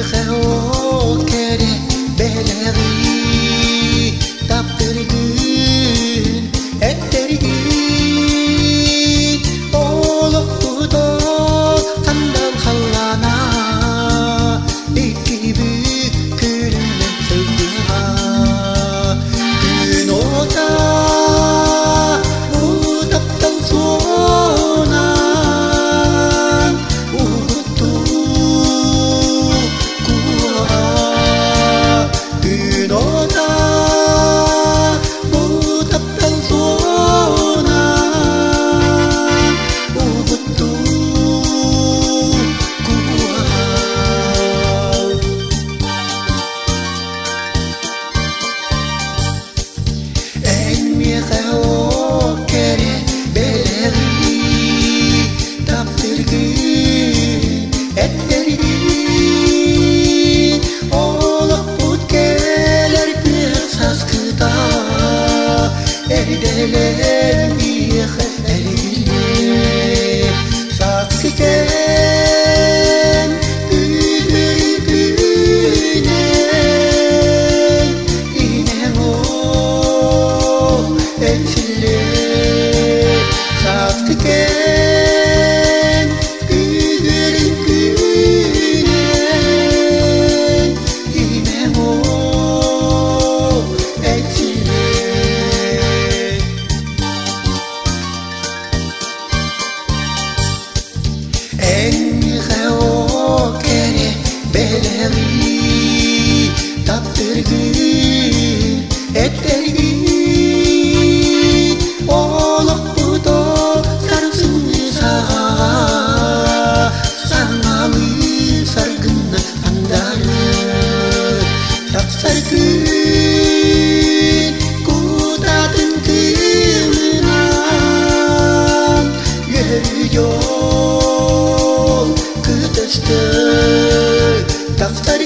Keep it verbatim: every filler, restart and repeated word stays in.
o kere beleri taptırgın ettirgin olup buda kandan hallana iki büyük külünden sığdığa gün oda bu taptan sonra uğuttu gün oda bu taptan sonra uğuttu en vieja o kere beleri taptırgın ettirgin olup putkeler bir saskıda erdeler vieja erdiler saskıken güdür günen inen o etçiler saskıken güdür günen inen o etçiler en vieja o kere beleri taptırgın ettirgin olup buda sarısın sağa sangalı sargını andarı tak sargın kutadın kılınan yürü yol kıtıştı tak